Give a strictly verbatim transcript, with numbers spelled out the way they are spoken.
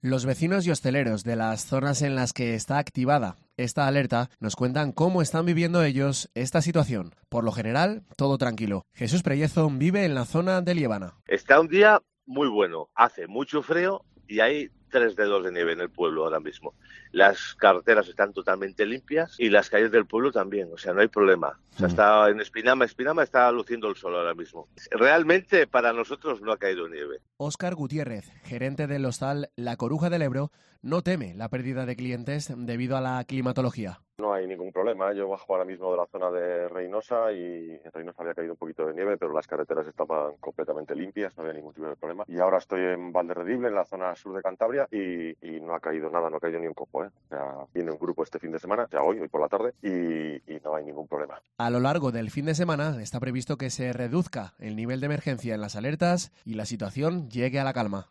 Los vecinos y hosteleros de las zonas en las que está activada esta alerta nos cuentan cómo están viviendo ellos esta situación. Por lo general, todo tranquilo. Jesús Prellezo vive en la zona de Liébana. Está un día muy bueno, hace mucho frío y hay tres dedos de nieve en el pueblo ahora mismo. Las carreteras están totalmente limpias y las calles del pueblo también, o sea, no hay problema. O sea, está en Espinama, Espinama está luciendo el sol ahora mismo. Realmente para nosotros no ha caído nieve. Óscar Gutiérrez, gerente del hostal La Coruja del Ebro, no teme la pérdida de clientes debido a la climatología. No hay ningún problema. Yo bajo ahora mismo de la zona de Reynosa y en Reynosa había caído un poquito de nieve, pero las carreteras estaban completamente limpias, no había ningún tipo de problema. Y ahora estoy en Valderredible, en la zona sur de Cantabria, y, y no ha caído nada, no ha caído ni un copo, ¿eh? O sea, viene un grupo este fin de semana, ya hoy, hoy por la tarde, y, y no hay ningún problema. A lo largo del fin de semana está previsto que se reduzca el nivel de emergencia en las alertas y la situación llegue a la calma.